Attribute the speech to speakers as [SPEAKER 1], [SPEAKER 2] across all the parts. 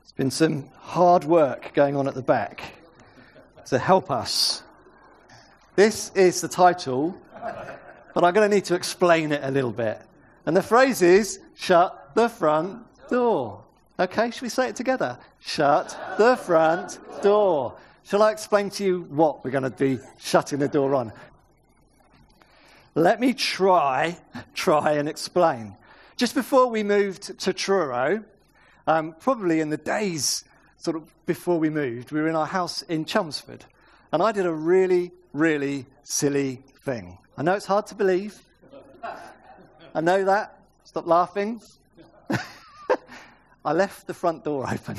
[SPEAKER 1] There's been some hard work going on at the back to help us. This is the title, but I'm going to need to explain it a little bit. And the phrase is, shut the front door. Okay, should we say it together? Shut the front door. Shall I explain to you what we're going to be shutting the door on? Let me try and explain. Just before we moved to Truro, probably in the days sort of before we moved, we were in our house in Chelmsford. And I did a really, really silly thing. I know it's hard to believe. I know that. Stop laughing. I left the front door open.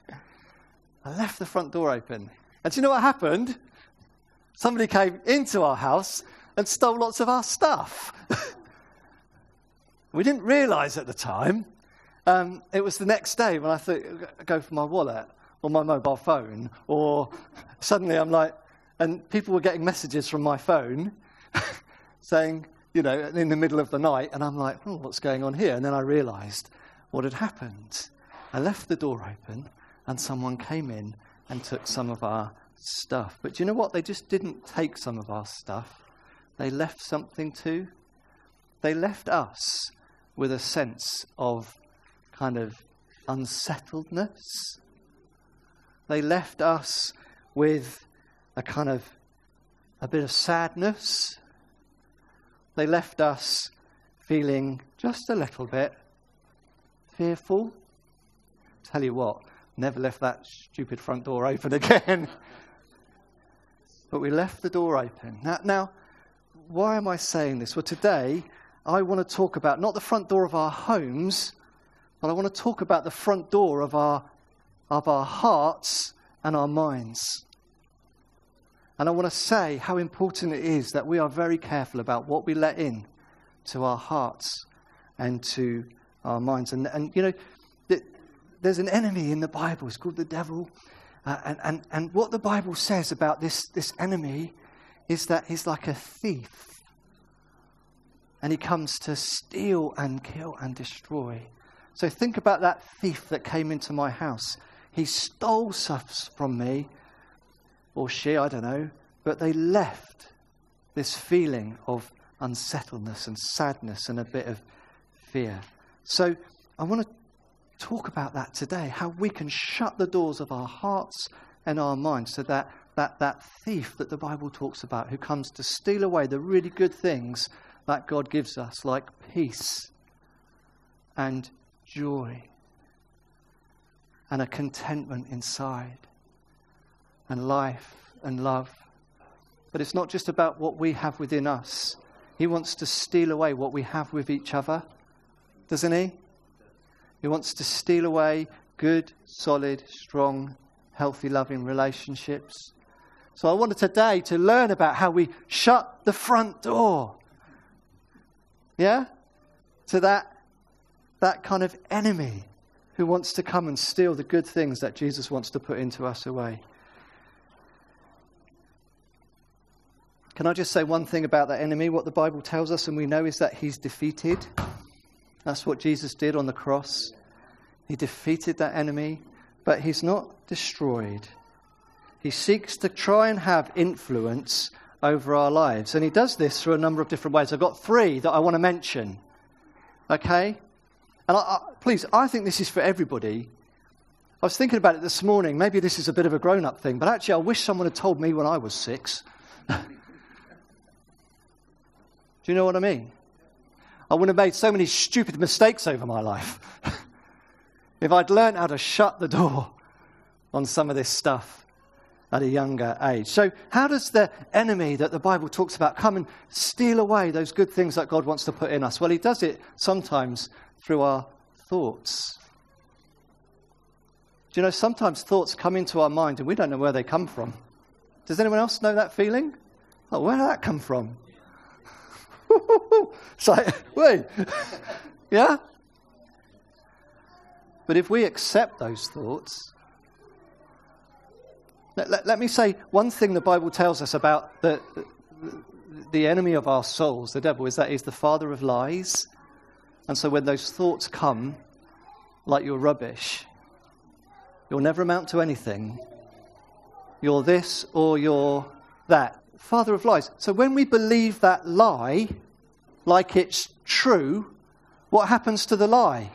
[SPEAKER 1] And do you know what happened? Somebody came into our house and stole lots of our stuff. We didn't realise at the time. It was the next day when I thought, I'd go for my wallet or my mobile phone, or suddenly I'm like, and people were getting messages from my phone saying, in the middle of the night, and I'm like, what's going on here? And then I realised what had happened. I left the door open and someone came in and took some of our stuff. But do you know what? They just didn't take some of our stuff. They left something too. They left us with a sense of kind of unsettledness. They left us with a bit of sadness. They left us feeling just a little bit fearful. Tell you what, never left that stupid front door open again. But we left the door open. Now, why am I saying this? Well, today, I want to talk about not the front door of our homes, but I want to talk about the front door of our hearts and our minds. And I want to say how important it is that we are very careful about what we let in to our hearts and to our minds. And there's an enemy in the Bible. It's called the devil. And what the Bible says about this enemy is that he's like a thief. And he comes to steal and kill and destroy. So think about that thief that came into my house. He stole stuff from me, or she, I don't know, but they left this feeling of unsettledness and sadness and a bit of fear. So I want to talk about that today, how we can shut the doors of our hearts and our minds so that thief that the Bible talks about, who comes to steal away the really good things that God gives us, like peace and joy and a contentment inside and life and love. But it's not just about what we have within us. He wants to steal away what we have with each other, doesn't he? He wants to steal away good, solid, strong, healthy, loving relationships. So I wanted today to learn about how we shut the front door. Yeah? To that kind of enemy who wants to come and steal the good things that Jesus wants to put into us away. Can I just say one thing about that enemy? What the Bible tells us, and we know, is that he's defeated. That's what Jesus did on the cross. He defeated that enemy, but he's not destroyed. He seeks to try and have influence over our lives. And he does this through a number of different ways. I've got 3 that I want to mention. Okay? And please, I think this is for everybody. I was thinking about it this morning. Maybe this is a bit of a grown-up thing, but actually I wish someone had told me when I was 6. Do you know what I mean? I wouldn't have made so many stupid mistakes over my life if I'd learned how to shut the door on some of this stuff at a younger age. So how does the enemy that the Bible talks about come and steal away those good things that God wants to put in us? Well, he does it sometimes through our thoughts. Do you know, sometimes thoughts come into our mind and we don't know where they come from. Does anyone else know that feeling? Oh, where did that come from? It's like, wait. Yeah? But if we accept those thoughts, let me say one thing the Bible tells us about the enemy of our souls, the devil, is that he's the father of lies. And so when those thoughts come, like you're rubbish, You'll never amount to anything. You're this or you're that. Father of lies. So when we believe that lie, like it's true, what happens to the lie?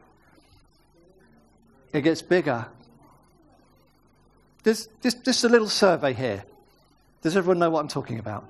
[SPEAKER 1] It gets bigger. There's just a little survey here. Does everyone know what I'm talking about?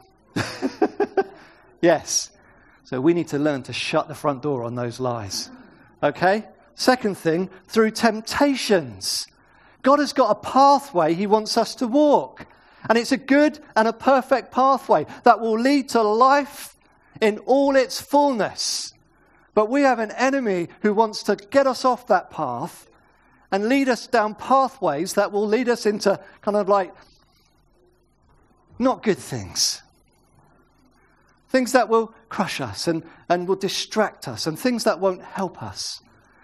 [SPEAKER 1] Yes. So we need to learn to shut the front door on those lies. Okay? Second thing, through temptations. God has got a pathway he wants us to walk. And it's a good and a perfect pathway that will lead to life in all its fullness. But we have an enemy who wants to get us off that path and lead us down pathways that will lead us into kind of like not good things. Things that will crush us and will distract us, and things that won't help us.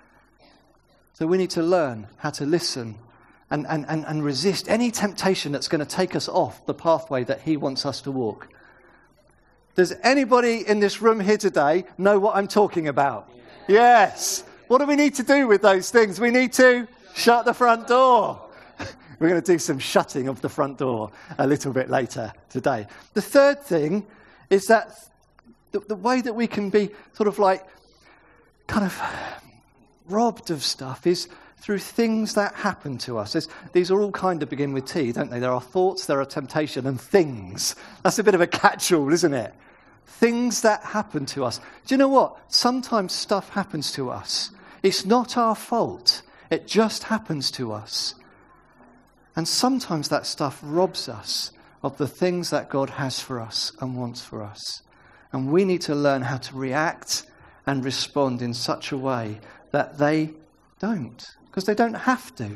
[SPEAKER 1] So we need to learn how to listen and resist any temptation that's going to take us off the pathway that he wants us to walk. Does anybody in this room here today know what I'm talking about? Yes. What do we need to do with those things? We need to shut the front door. We're going to do some shutting of the front door a little bit later today. The third thing is that the way that we can be sort of like kind of robbed of stuff is through things that happen to us. These are all kind of begin with T, don't they? There are thoughts, there are temptation, and things. That's a bit of a catch-all, isn't it? Things that happen to us. Do you know what? Sometimes stuff happens to us. It's not our fault. It just happens to us. And sometimes that stuff robs us of the things that God has for us and wants for us. And we need to learn how to react and respond in such a way that they don't. Because they don't have to.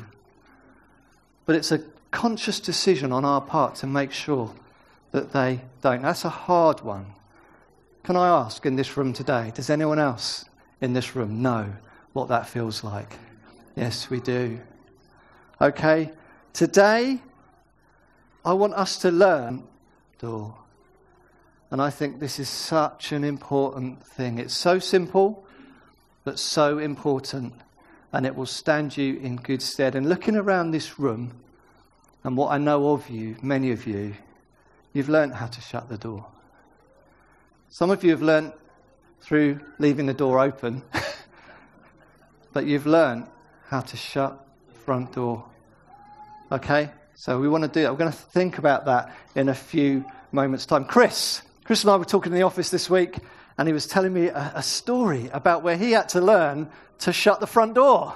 [SPEAKER 1] But it's a conscious decision on our part to make sure that they don't. That's a hard one. Can I ask in this room today, does anyone else in this room know what that feels like? Yes, we do. Okay, today I want us to learn door. And I think this is such an important thing. It's so simple, but so important. And it will stand you in good stead. And looking around this room, and what I know of you, many of you, you've learned how to shut the door. Some of you have learned through leaving the door open. But you've learned how to shut the front door. Okay? So we want to do that. We're going to think about that in a few moments' time. Chris and I were talking in the office this week, and he was telling me a story about where he had to learn to shut the front door.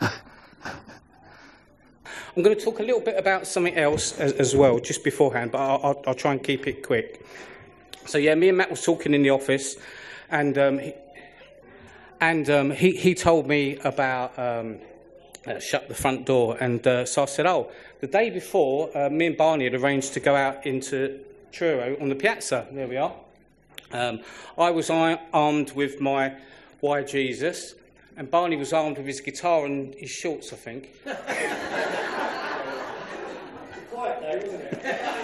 [SPEAKER 2] I'm going to talk a little bit about something else as well, just beforehand, but I'll try and keep it quick. So yeah, me and Matt was talking in the office, and he told me about shut the front door, and so I said, the day before, me and Barney had arranged to go out into Truro on the piazza. There we are. I was armed with my Why Jesus, and Barney was armed with his guitar and his shorts, I think. Quiet though, wasn't it?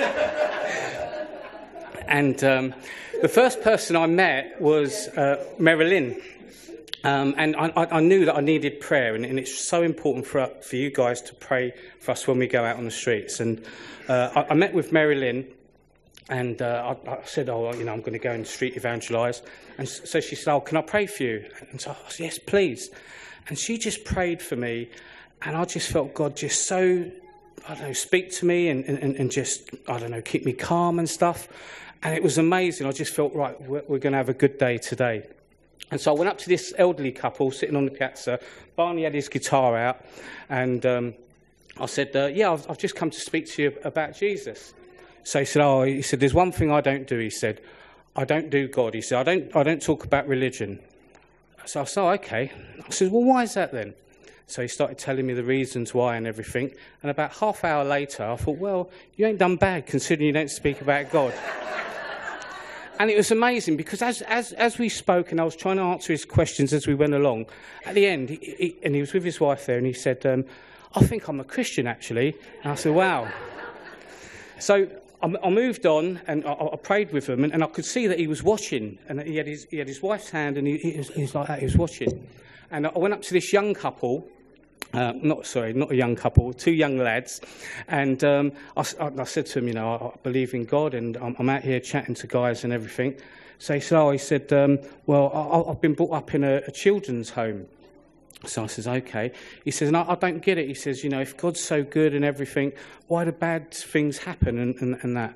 [SPEAKER 2] And the first person I met was Marilyn. And I knew that I needed prayer, and it's so important for you guys to pray for us when we go out on the streets. And I met with Marilyn, and I said, I'm going to go and street evangelise. And so she said, can I pray for you? And so I said, yes, please. And she just prayed for me, and I just felt God just so, speak to me and just, keep me calm and stuff. And it was amazing. I just felt, right, we're going to have a good day today. And so I went up to this elderly couple sitting on the piazza. Barney had his guitar out, and I said, I've just come to speak to you about Jesus. So he said, there's one thing I don't do. He said, I don't do God. He said, I don't talk about religion. So I said, okay. I said, well, why is that then? So he started telling me the reasons why and everything. And about half hour later, I thought, well, you ain't done bad considering you don't speak about God. And it was amazing because as we spoke and I was trying to answer his questions as we went along, at the end, he was with his wife there, and he said, I think I'm a Christian, actually. And I said, wow. So I moved on, and I prayed with him, and I could see that he was watching, and he had his wife's hand, and he was like that, he was watching. And I went up to this young couple, not a young couple, 2 young lads. And I said to him, I believe in God, and I'm out here chatting to guys and everything. So he said, well, I've been brought up in a children's home. So I says, okay. He says, no, I don't get it. He says, if God's so good and everything, why do bad things happen and that?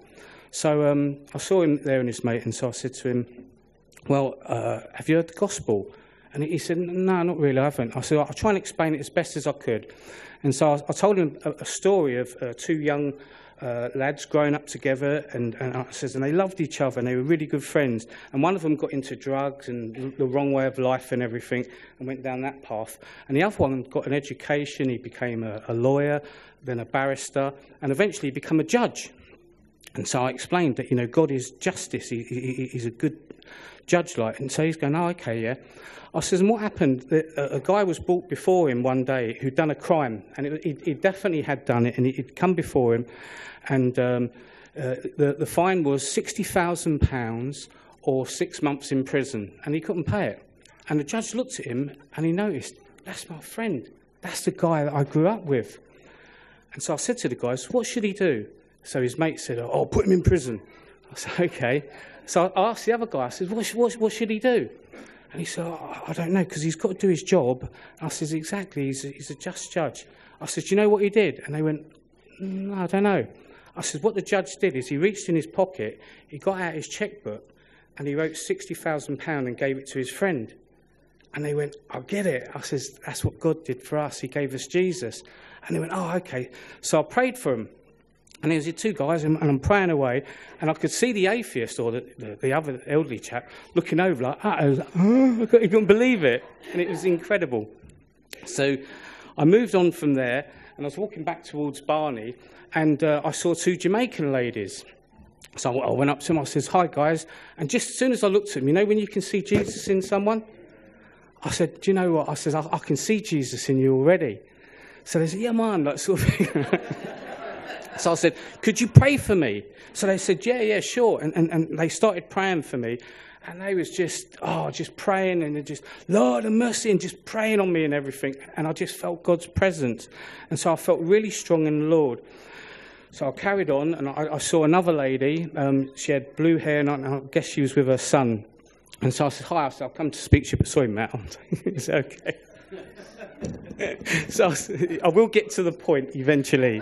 [SPEAKER 2] So I saw him there and his mate, and so I said to him, well, have you heard the gospel? And he said, no, not really, I haven't. I said, I'll try and explain it as best as I could. And so I told him a story of 2 young lads growing up together, and I says, and they loved each other, and they were really good friends. And one of them got into drugs and the wrong way of life and everything, and went down that path. And the other one got an education. He became a lawyer, then a barrister, and eventually became a judge. And so I explained that, God is justice. He's a good judge, like. And so he's going, oh, okay, yeah. I says, and what happened? A guy was brought before him one day who'd done a crime, and he definitely had done it, and he'd come before him, and the fine was £60,000 or 6 months in prison, and he couldn't pay it. And the judge looked at him, and he noticed, that's my friend. That's the guy that I grew up with. And so I said to the guys, what should he do? So his mate said, oh, put him in prison. I said, okay. So I asked the other guy, I said, what should he do? And he said, I don't know, because he's got to do his job. I said, exactly, he's a just judge. I said, do you know what he did? And they went, no, I don't know. I said, what the judge did is he reached in his pocket, he got out his chequebook, and he wrote £60,000 and gave it to his friend. And they went, I get it. I said, that's what God did for us. He gave us Jesus. And they went, oh, okay. So I prayed for him. And there was the 2 guys, and I'm praying away, and I could see the atheist, or the other elderly chap, looking over like, he couldn't believe it. And it was incredible. So I moved on from there, and I was walking back towards Barney, and I saw 2 Jamaican ladies. So I went up to them, I says, hi, guys. And just as soon as I looked at them, when you can see Jesus in someone? I said, do you know what? I said, I can see Jesus in you already. So they said, yeah, man, that sort of thing. So I said, could you pray for me? So they said, yeah, sure. And they started praying for me. And they was just praying, and just, Lord, have mercy, and just praying on me and everything. And I just felt God's presence. And so I felt really strong in the Lord. So I carried on, and I saw another lady. She had blue hair, and I guess she was with her son. And so I said, hi, I've come to speak to you, but sorry, Matt. It's okay. So I will get to the point eventually.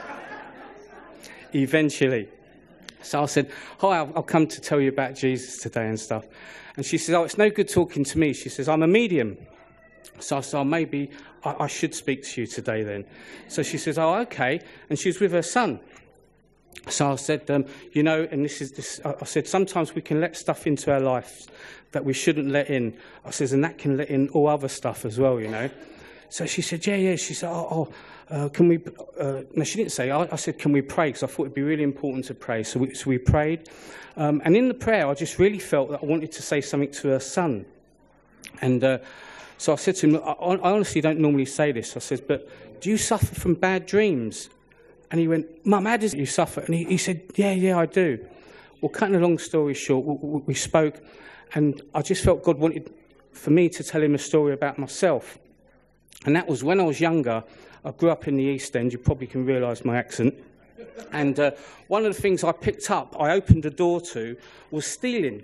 [SPEAKER 2] So I said, hi, I've come to tell you about Jesus today and stuff. And she says, oh, it's no good talking to me. She says, I'm a medium. So I said, oh, maybe I should speak to you today then. So she says, oh, okay. And she was with her son. So I said, and this, I said, sometimes we can let stuff into our lives that we shouldn't let in. I says, and that can let in all other stuff as well, So she said, yeah. She said, can we... no, she didn't say. I said, can we pray? Because I thought it'd be really important to pray. So we prayed. And in the prayer, I just really felt that I wanted to say something to her son. And so I said to him, I honestly don't normally say this. I said, but do you suffer from bad dreams? And he went, Mum, how does you suffer? And he said, yeah, I do. Well, cutting a long story short, we spoke. And I just felt God wanted for me to tell him a story about myself. And that was when I was younger. I grew up in the East End. You probably can realise my accent. And one of the things I picked up, I opened the door to, was stealing.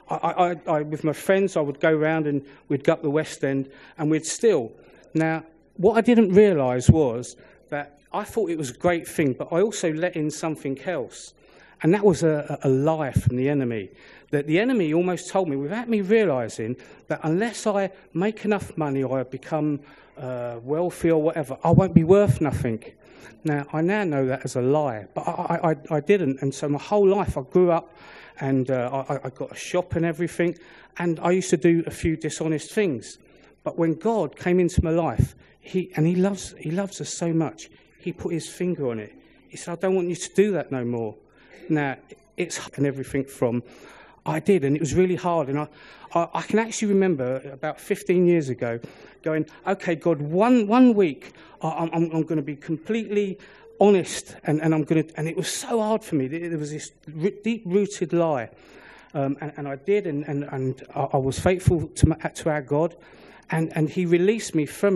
[SPEAKER 2] I with my friends, I would go round and we'd go up the West End and we'd steal. Now, what I didn't realise was that I thought it was a great thing, but I also let in something else. And that was a lie from the enemy. That the enemy almost told me, without me realising, that unless I make enough money or I become wealthy or whatever, I won't be worth nothing. Now, I now know that as a lie, but I didn't. And so my whole life I grew up and I got a shop and everything, and I used to do a few dishonest things. But when God came into my life, He loves us so much, He put His finger on it. He said, I don't want you to do that no more. Now, it's and everything from... I did, and it was really hard. And I can actually remember about 15 years ago going, okay, God, one week I'm going to be completely honest, and I'm going to... And it was so hard for me. There was this deep-rooted lie. And I did, and I was faithful to our God, and He released me from it.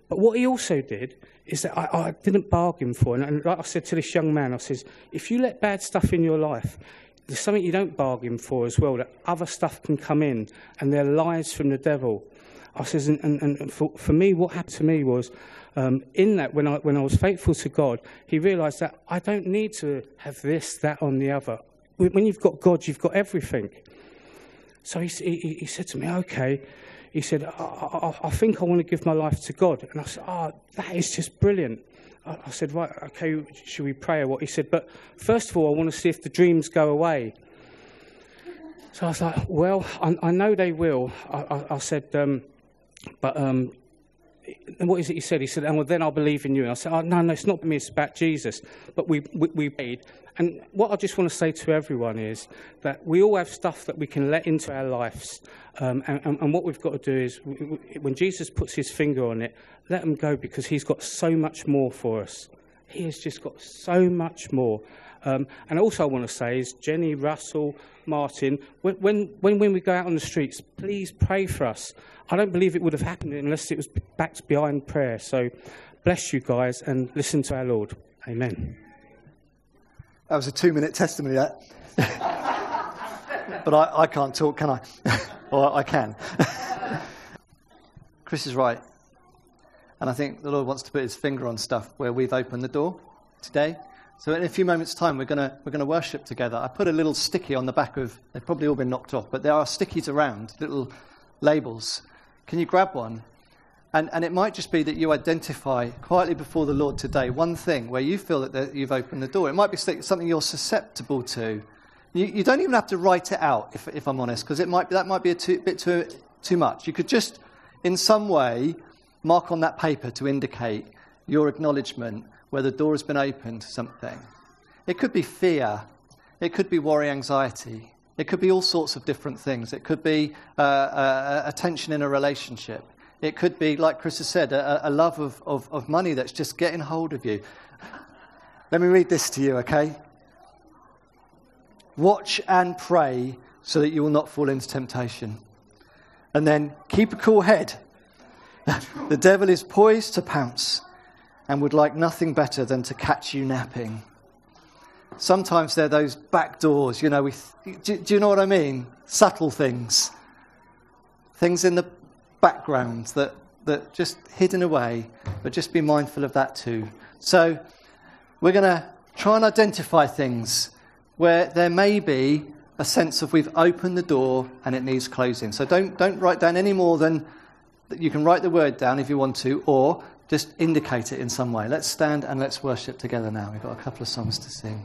[SPEAKER 2] But what he also did is that I didn't bargain for it. And like I said to this young man, I says, if you let bad stuff in your life, there's something you don't bargain for as well, that other stuff can come in, and they're lies from the devil. I says, and for me, what happened to me was, in that, when I was faithful to God, he realised that I don't need to have this, that, on the other. When you've got God, you've got everything. So he said to me, okay. He said, I think I want to give my life to God. And I said, that is just brilliant. I said, right, okay, should we pray or what? He said, but first of all, I want to see if the dreams go away. So I was like, well, I know they will. I said, but what is it he said? He said, well, then I'll believe in you. And I said, no, it's not me, it's about Jesus. But we prayed. And what I just want to say to everyone is that we all have stuff that we can let into our lives. And what we've got to do is, when Jesus puts his finger on it, let him go, because he's got so much more for us. He has just got so much more. And also I want to say is, Jenny, Russell, Martin, when we go out on the streets, please pray for us. I don't believe it would have happened unless it was backed behind prayer. So bless you guys, and listen to our Lord. Amen.
[SPEAKER 1] That was a 2-minute testimony, that. But I can't talk, can I? Or I can. Chris is right. And I think the Lord wants to put his finger on stuff where we've opened the door today. So in a few moments' time, we're going to worship together. I put a little sticky on the back of, they've probably all been knocked off, but there are stickies around, little labels. Can you grab one? And it might just be that you identify quietly before the Lord today one thing where you feel that you've opened the door. It might be something you're susceptible to. You don't even have to write it out, if I'm honest, because that might be a bit too much. You could just, in some way, mark on that paper to indicate your acknowledgement where the door has been opened to something. It could be fear. It could be worry, anxiety. It could be all sorts of different things. It could be a tension in a relationship. It could be, like Chris has said, a love of money that's just getting hold of you. Let me read this to you, okay? Watch and pray so that you will not fall into temptation. And then keep a cool head. The devil is poised to pounce and would like nothing better than to catch you napping. Sometimes they're those back doors, do you know what I mean? Subtle things. Things in the background that just hidden away, but just be mindful of that too. So we're going to try and identify things where there may be a sense of we've opened the door and it needs closing. So don't write down any more than you can write the word down if you want to, or just indicate it in some way. Let's stand and let's worship together now. We've got a couple of songs to sing.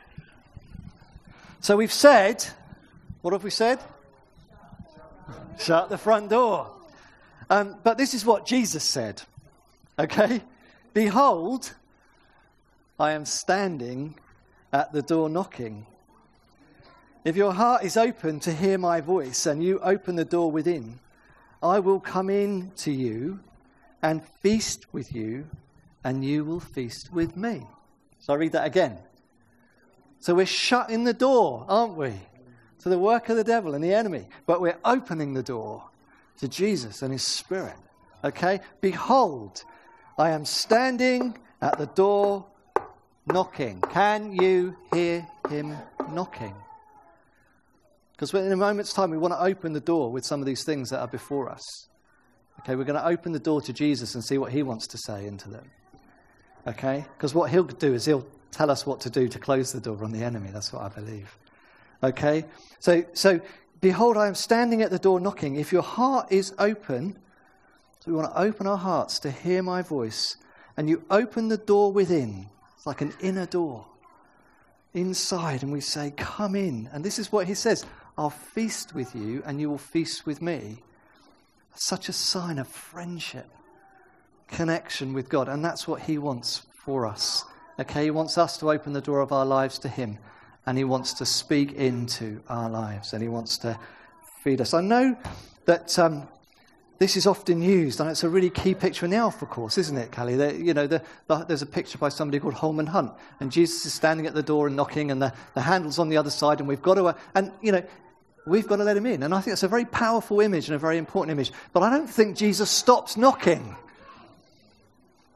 [SPEAKER 1] So we've said, what have we said? Shut the front door. But this is what Jesus said, okay? Behold, I am standing at the door knocking. If your heart is open to hear my voice and you open the door within, I will come in to you and feast with you, and you will feast with me. So I read that again. So we're shutting the door, aren't we, to the work of the devil and the enemy, but we're opening the door to Jesus and his Spirit. Okay? Behold, I am standing at the door knocking. Can you hear him knocking? Because in a moment's time, we want to open the door with some of these things that are before us. Okay? We're going to open the door to Jesus and see what he wants to say into them. Okay? Because what he'll do is he'll tell us what to do to close the door on the enemy. That's what I believe. Okay? So behold, I am standing at the door knocking. If your heart is open, so we want to open our hearts to hear my voice, and you open the door within. It's like an inner door inside, and we say, come in. And this is what he says, I'll feast with you and you will feast with me. Such a sign of friendship, connection with God. And that's what he wants for us. Okay, he wants us to open the door of our lives to him. And he wants to speak into our lives, and he wants to feed us. I know that this is often used, and it's a really key picture in the Alpha Course, isn't it, Callie? There's a picture by somebody called Holman Hunt, and Jesus is standing at the door and knocking, and the handle's on the other side, and we've got to let him in. And I think it's a very powerful image and a very important image. But I don't think Jesus stops knocking.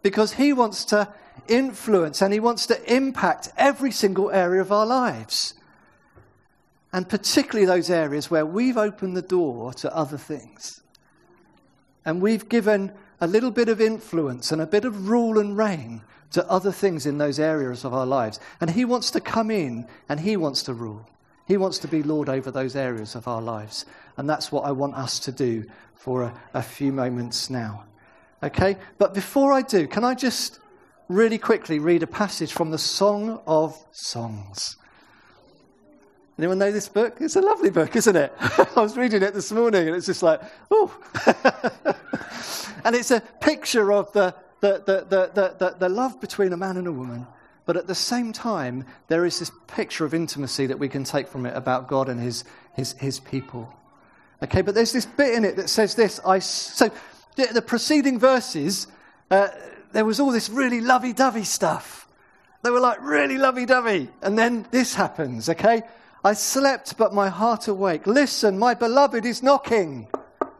[SPEAKER 1] because he wants to influence and he wants to impact every single area of our lives. And particularly those areas where we've opened the door to other things. And we've given a little bit of influence and a bit of rule and reign to other things in those areas of our lives. And he wants to come in and he wants to rule. He wants to be Lord over those areas of our lives. And that's what I want us to do for a few moments now. Okay? But before I do, can I just really quickly read a passage from the Song of Songs? Anyone know this book? It's a lovely book, isn't it? I was reading it this morning and it's just like, oh. And it's a picture of the love between a man and a woman. But at the same time, there is this picture of intimacy that we can take from it about God and his people. Okay, but there's this bit in it that says this. So the preceding verses, there was all this really lovey-dovey stuff. They were like really lovey-dovey. And then this happens, okay? I slept, but my heart awake. Listen, my beloved is knocking.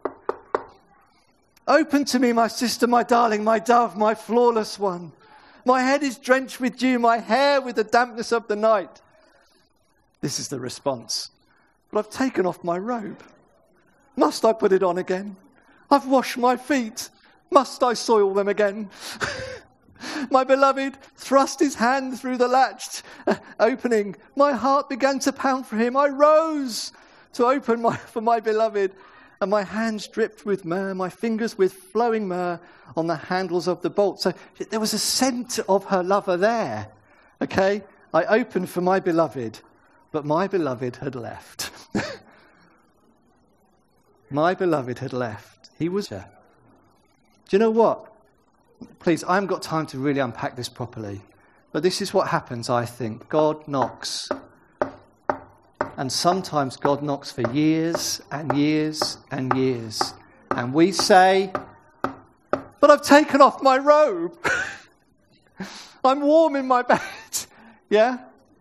[SPEAKER 1] Open to me, my sister, my darling, my dove, my flawless one. My head is drenched with dew, my hair with the dampness of the night. This is the response. But I've taken off my robe. Must I put it on again? I've washed my feet. Must I soil them again? My beloved thrust his hand through the latched opening. My heart began to pound for him. I rose to open for my beloved, and my hands dripped with myrrh, my fingers with flowing myrrh on the handles of the bolt. So there was a scent of her lover there. Okay? I opened for my beloved, but my beloved had left. My beloved had left. He was there. Do you know what? Please, I haven't got time to really unpack this properly. But this is what happens, I think. God knocks. And sometimes God knocks for years and years and years. And we say, but I've taken off my robe. I'm warm in my bed. Yeah?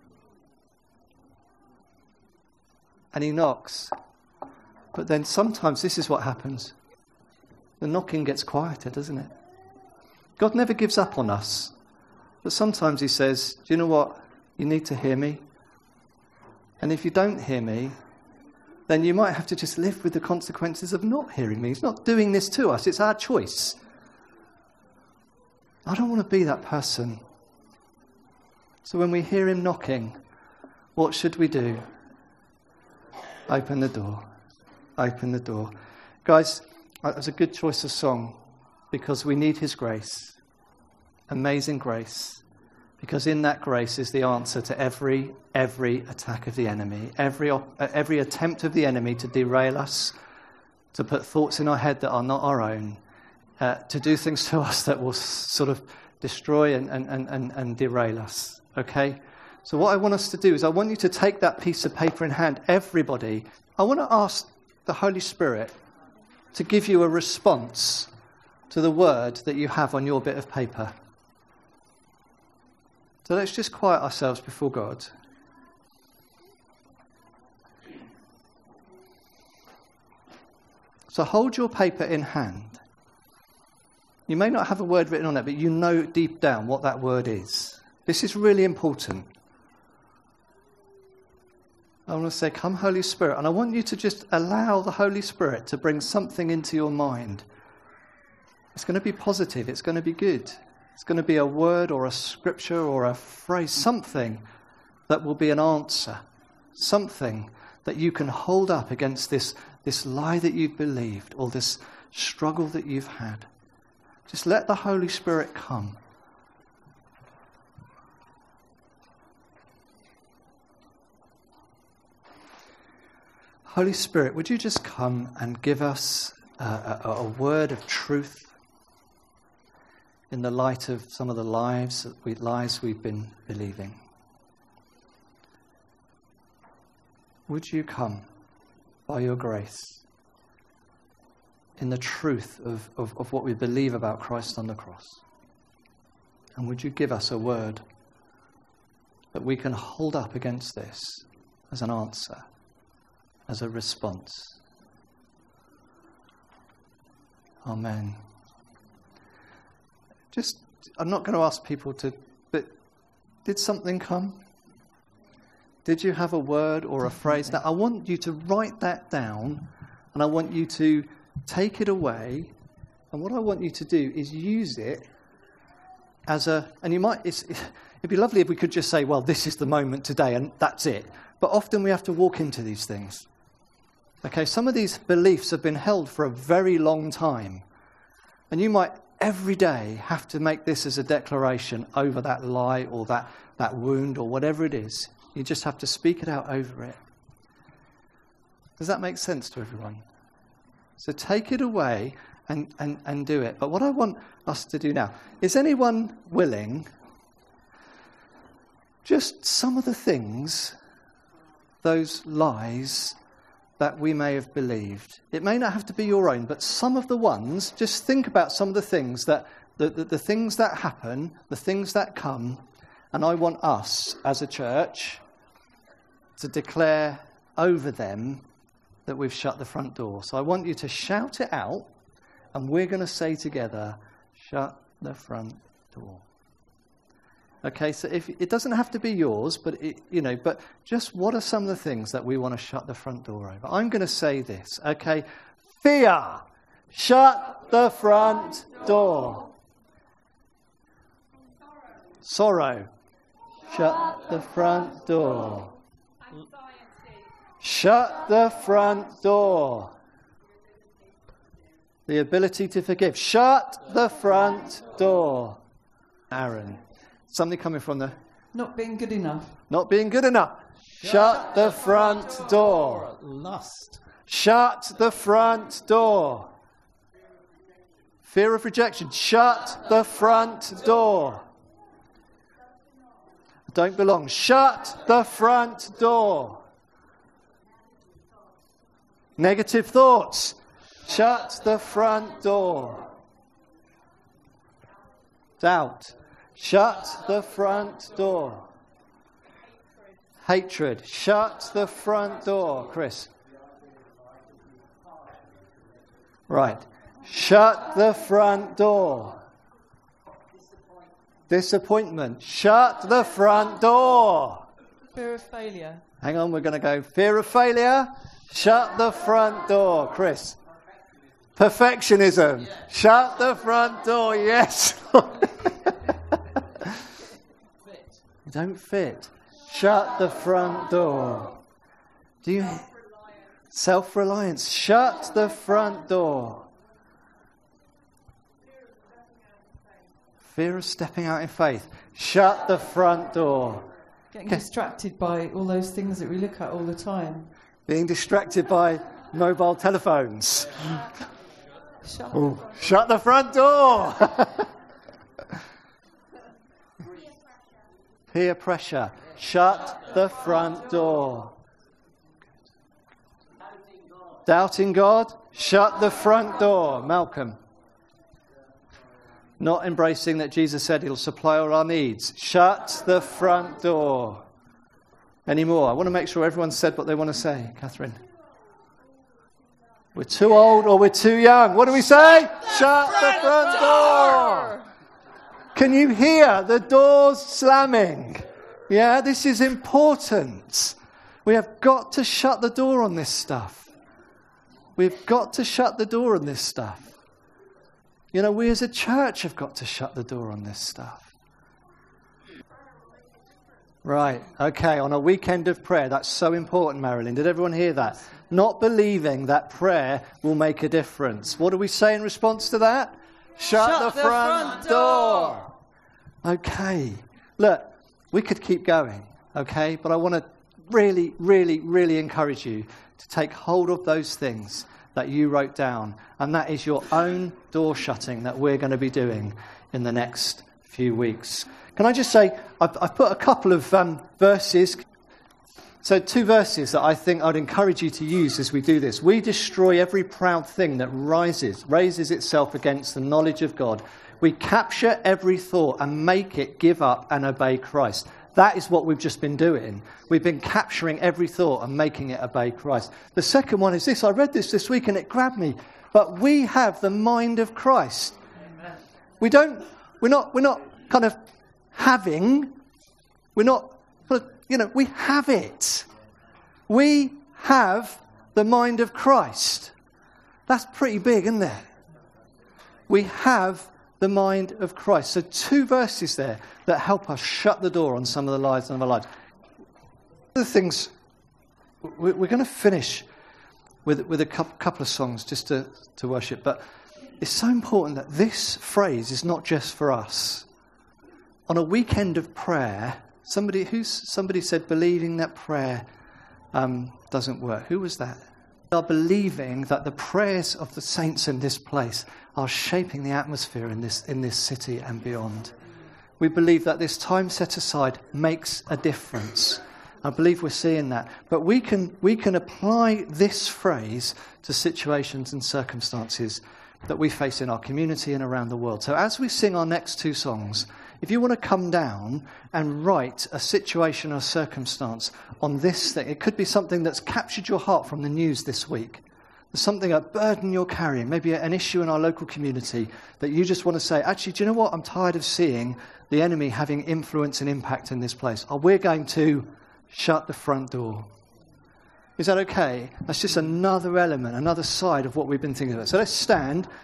[SPEAKER 1] And he knocks. But then sometimes this is what happens. The knocking gets quieter, doesn't it? God never gives up on us. But sometimes he says, do you know what? You need to hear me. And if you don't hear me, then you might have to just live with the consequences of not hearing me. He's not doing this to us. It's our choice. I don't want to be that person. So when we hear him knocking, what should we do? Open the door. Open the door. Guys, that's a good choice of song. Because we need his grace, amazing grace, because in that grace is the answer to every attack of the enemy, every attempt of the enemy to derail us, to put thoughts in our head that are not our own, to do things to us that will sort of destroy and derail us, okay? So what I want us to do is I want you to take that piece of paper in hand, everybody. I want to ask the Holy Spirit to give you a response to the word that you have on your bit of paper. So let's just quiet ourselves before God. So hold your paper in hand. You may not have a word written on it, but you know deep down what that word is. This is really important. I want to say, come Holy Spirit, and I want you to just allow the Holy Spirit to bring something into your mind. It's going to be positive. It's going to be good. It's going to be a word or a scripture or a phrase, something that will be an answer, something that you can hold up against this lie that you've believed or this struggle that you've had. Just let the Holy Spirit come. Holy Spirit, would you just come and give us a word of truth in the light of some of the lies we've been believing? Would you come by your grace in the truth of what we believe about Christ on the cross? And would you give us a word that we can hold up against this as an answer, as a response? Amen. Just I'm not going to ask people to, but did something come? Did you have a word or a phrase? Now, I want you to write that down, and I want you to take it away, and what I want you to do is use it as a, and you might, it'd be lovely if we could just say, well, this is the moment today, and that's it. But often we have to walk into these things. Okay, some of these beliefs have been held for a very long time, and you might every day have to make this as a declaration over that lie or that wound or whatever it is. You just have to speak it out over it. Does that make sense to everyone? So take it away and do it. But what I want us to do now, is anyone willing, just some of the things, those lies that we may have believed. It may not have to be your own, but some of the ones, just think about some of the things that, the things that happen, the things that come, and I want us as a church to declare over them that we've shut the front door. So I want you to shout it out, and we're going to say together, shut the front door. Okay, so if it doesn't have to be yours, but but just what are some of the things that we want to shut the front door over? I'm going to say this, okay? Fear, shut the front door. Sorrow, shut the front door. Shut the front door. The ability to forgive. Shut the front door. Aaron. Something coming from the...
[SPEAKER 3] Not being good enough.
[SPEAKER 1] Not being good enough. Shut the front door.
[SPEAKER 3] Lust.
[SPEAKER 1] Shut the front door. Fear of rejection. Shut the front door. Don't belong. Shut the front door. Negative thoughts. Shut the front door. Doubt. Shut the front door. Hatred. Shut the front door. Chris. Right. Shut the front door. Disappointment. Shut the front door.
[SPEAKER 3] Fear of failure.
[SPEAKER 1] Hang on, we're going to go. Fear of failure. Shut the front door. Chris. Perfectionism. Yeah. Shut the front door. Yes. You don't fit. Shut the front door. Do you? Self-reliance. Shut the front door. Fear of stepping out in faith. Shut the front door.
[SPEAKER 3] Getting distracted by all those things that we look at all the time.
[SPEAKER 1] Being distracted by mobile telephones. Shut the front door. Peer pressure. Shut the front door. Doubting God. Shut the front door. Malcolm. Not embracing that Jesus said he'll supply all our needs. Shut the front door. Any more? I want to make sure everyone's said what they want to say. Catherine. We're too old or we're too young. What do we say? Shut the front door. Can you hear the doors slamming? Yeah, this is important. We have got to shut the door on this stuff. We've got to shut the door on this stuff. You know, we as a church have got to shut the door on this stuff. Right, okay, on a weekend of prayer, that's so important, Marilyn. Did everyone hear that? Not believing that prayer will make a difference. What do we say in response to that? Shut the front door. Okay, look, we could keep going, okay? But I want to really, really, really encourage you to take hold of those things that you wrote down. And that is your own door shutting that we're going to be doing in the next few weeks. Can I just say, I've put a couple of verses. So 2 verses that I think I'd encourage you to use as we do this. We destroy every proud thing that raises itself against the knowledge of God. We capture every thought and make it give up and obey Christ. That is what we've just been doing. We've been capturing every thought and making it obey Christ. The second one is this. I read this week and it grabbed me. But we have the mind of Christ. Amen. We're not kind of having. We're not, we have it. We have the mind of Christ. That's pretty big, isn't it? We have the mind of Christ. So 2 verses there that help us shut the door on some of the lies of our lives. The things, we're going to finish with a couple of songs just to worship, but it's so important that this phrase is not just for us. On a weekend of prayer, somebody said believing that prayer doesn't work. Who was that? We are believing that the prayers of the saints in this place are shaping the atmosphere in this city and beyond. We believe that this time set aside makes a difference. I believe we're seeing that. But we can apply this phrase to situations and circumstances that we face in our community and around the world. So as we sing our next 2 songs, if you want to come down and write a situation or circumstance on this thing, it could be something that's captured your heart from the news this week. There's something, a burden you're carrying, maybe an issue in our local community that you just want to say, actually, do you know what? I'm tired of seeing the enemy having influence and impact in this place. We're going to shut the front door. Is that okay? That's just another element, another side of what we've been thinking about. So let's stand.